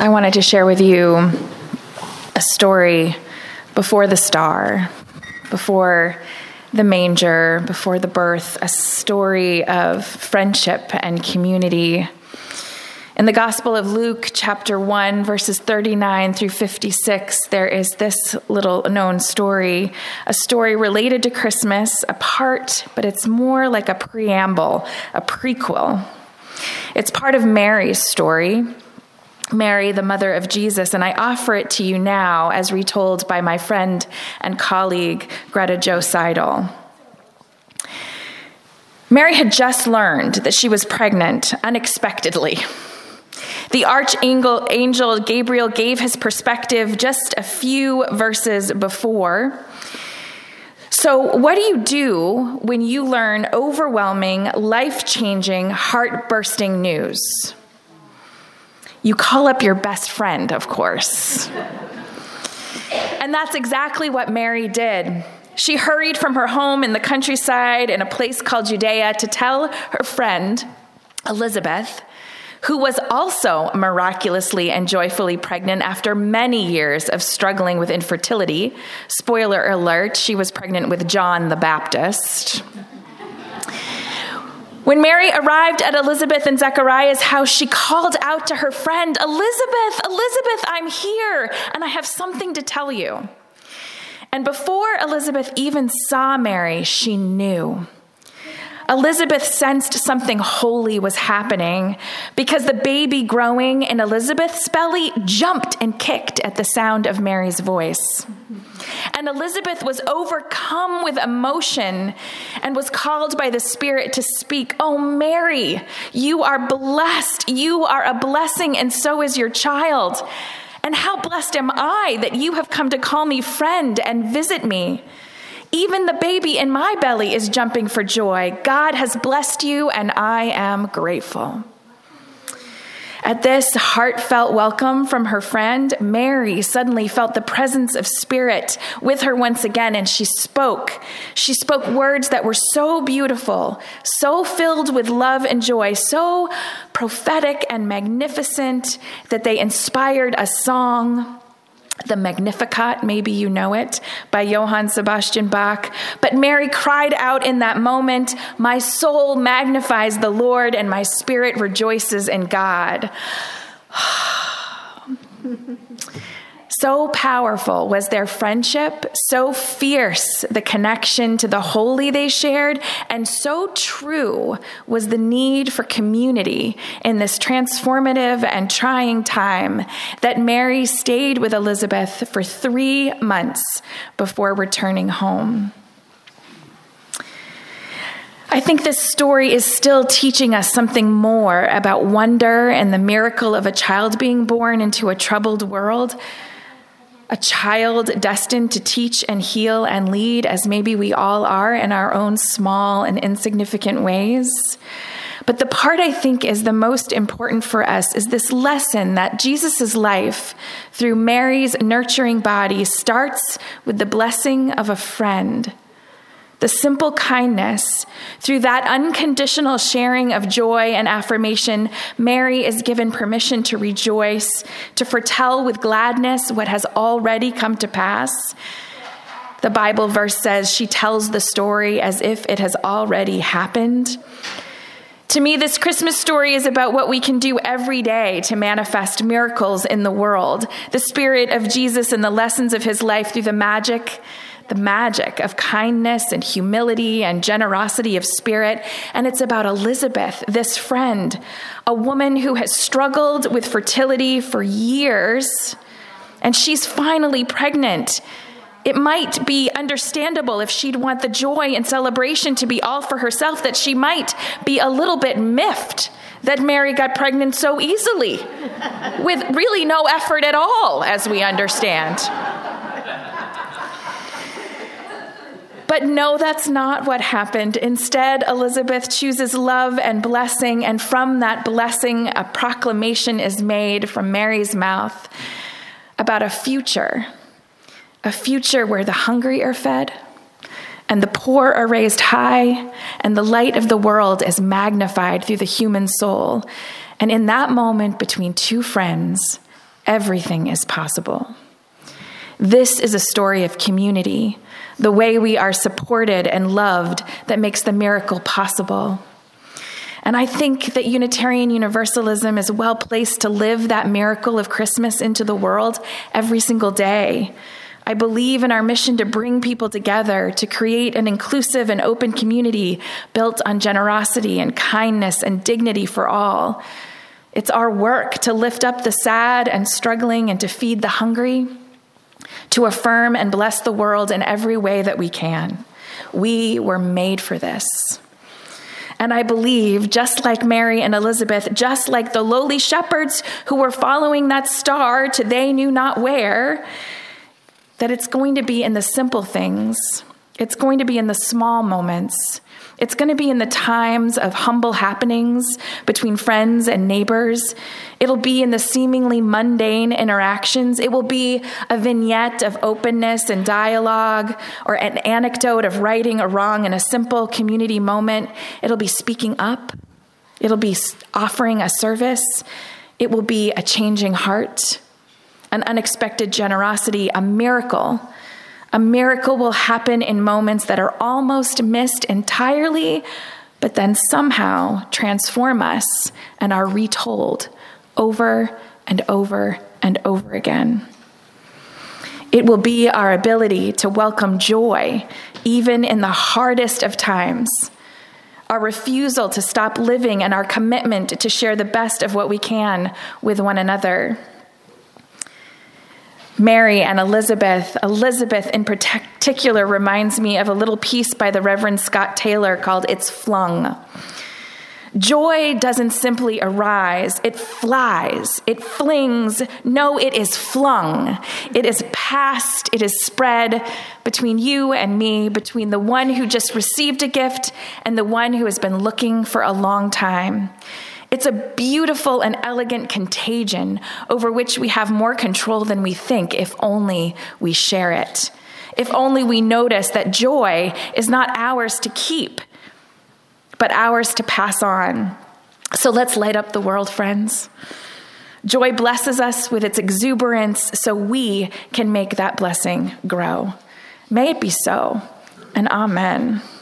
I wanted to share with you a story before the star, before the manger, before the birth, a story of friendship and community. In the Gospel of Luke, chapter 1, verses 39 through 56, there is this little known story, a story related to Christmas, a part, but it's more like a preamble, a prequel. It's part of Mary's story, Mary, the mother of Jesus, and I offer it to you now as retold by my friend and colleague, Greta Jo Seidel. Mary had just learned that she was pregnant unexpectedly. The archangel Gabriel gave his perspective just a few verses before. So what do you do when you learn overwhelming, life-changing, heart-bursting news? You call up your best friend, of course. And that's exactly what Mary did. She hurried from her home in the countryside in a place called Judea to tell her friend, Elizabeth, who was also miraculously and joyfully pregnant after many years of struggling with infertility. Spoiler alert, she was pregnant with John the Baptist. When Mary arrived at Elizabeth and Zechariah's house, she called out to her friend, Elizabeth, Elizabeth, I'm here, and I have something to tell you. And before Elizabeth even saw Mary, she knew. Elizabeth sensed something holy was happening because the baby growing in Elizabeth's belly jumped and kicked at the sound of Mary's voice. And Elizabeth was overcome with emotion and was called by the Spirit to speak, "Oh, Mary, you are blessed. You are a blessing, and so is your child. And how blessed am I that you have come to call me friend and visit me. Even the baby in my belly is jumping for joy. God has blessed you, and I am grateful." At this heartfelt welcome from her friend, Mary suddenly felt the presence of Spirit with her once again, and she spoke. She spoke words that were so beautiful, so filled with love and joy, so prophetic and magnificent that they inspired a song, the Magnificat, maybe you know it, by Johann Sebastian Bach. But Mary cried out in that moment, "My soul magnifies the Lord, and my spirit rejoices in God." So powerful was their friendship, so fierce the connection to the holy they shared, and so true was the need for community in this transformative and trying time that Mary stayed with Elizabeth for 3 months before returning home. I think this story is still teaching us something more about wonder and the miracle of a child being born into a troubled world. A child destined to teach and heal and lead, as maybe we all are in our own small and insignificant ways. But the part I think is the most important for us is this lesson that Jesus' life through Mary's nurturing body starts with the blessing of a friend. The simple kindness, through that unconditional sharing of joy and affirmation, Mary is given permission to rejoice, to foretell with gladness what has already come to pass. The Bible verse says she tells the story as if it has already happened. To me, this Christmas story is about what we can do every day to manifest miracles in the world. The Spirit of Jesus and the lessons of his life through the magic of kindness and humility and generosity of spirit. And it's about Elizabeth, this friend, a woman who has struggled with fertility for years, and she's finally pregnant. It might be understandable if she'd want the joy and celebration to be all for herself, that she might be a little bit miffed that Mary got pregnant so easily with really no effort at all, as we understand. But no, that's not what happened. Instead, Elizabeth chooses love and blessing, and from that blessing, a proclamation is made from Mary's mouth about a future where the hungry are fed, and the poor are raised high, and the light of the world is magnified through the human soul. And in that moment between two friends, everything is possible. This is a story of community, the way we are supported and loved that makes the miracle possible. And I think that Unitarian Universalism is well placed to live that miracle of Christmas into the world every single day. I believe in our mission to bring people together, to create an inclusive and open community built on generosity and kindness and dignity for all. It's our work to lift up the sad and struggling and to feed the hungry, to affirm and bless the world in every way that we can. We were made for this. And I believe, just like Mary and Elizabeth, just like the lowly shepherds who were following that star to they knew not where, that it's going to be in the simple things. It's going to be in the small moments. It's going to be in the times of humble happenings between friends and neighbors. It'll be in the seemingly mundane interactions. It will be a vignette of openness and dialogue, or an anecdote of righting a wrong in a simple community moment. It'll be speaking up. It'll be offering a service. It will be a changing heart, an unexpected generosity, a miracle. A miracle will happen in moments that are almost missed entirely, but then somehow transform us and are retold over and over and over again. It will be our ability to welcome joy, even in the hardest of times, our refusal to stop living, and our commitment to share the best of what we can with one another. Mary and Elizabeth in particular reminds me of a little piece by the Reverend Scott Taylor called It's Flung. Joy doesn't simply arise, it flies, it flings. No, it is flung. It is passed, it is spread between you and me, between the one who just received a gift and the one who has been looking for a long time. It's a beautiful and elegant contagion over which we have more control than we think if only we share it. If only we notice that joy is not ours to keep, but ours to pass on. So let's light up the world, friends. Joy blesses us with its exuberance so we can make that blessing grow. May it be so, and amen.